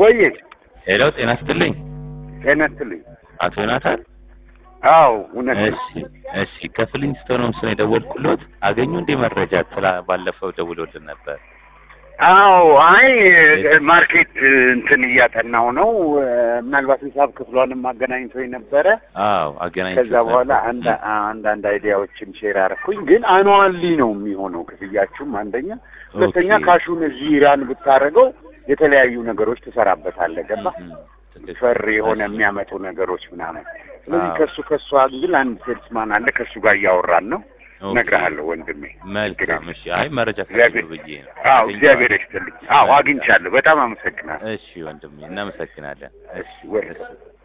ወይ ሄሎ ጤና ይስጥልኝ። ጤና ይስጥልኝ። አቶ ዮናታን? አዎ እውነት ነው። እሺ ከፍሊንስቶን ነው የደወልኩሎት። አገኙ እንደ መረጃ ባለፈው ደውሎልን ነበር። አዎ አይ ማርኬት እንትን እያጠናው ነው። ምናልባት ሂሳብ ክፍሏንም አገናኝቶኝ ነበረ። አዎ አገናኝቶ ከዛ በኋላ አንድ አይዲያዎችን ሼር አደረኩኝ። ግን አኑዋሊ ነው የሚሆነው ክፍያችሁም አንደኛ፣ ሁለተኛ ካሹን እዚህ ራን ብታረገው የተለያዩ ነገሮች ትሰራበታለህ። ገባ ፈር የሆነ የሚያመጡ ነገሮች ምናምን። ስለዚህ ከሱ አንግል አንድ ሴልስማን አለ፣ ከሱ ጋር እያወራን ነው። ነግሬሃለሁ ወንድሜ። መልካም እሺ። አይ መረጃ ካገኘሁ ብዬ ነው። አዎ እግዚአብሔር ይስጥልኝ። አዎ አግኝቻለሁ። በጣም አመሰግናለሁ። እሺ ወንድሜ እናመሰግናለን። እሺ ወይ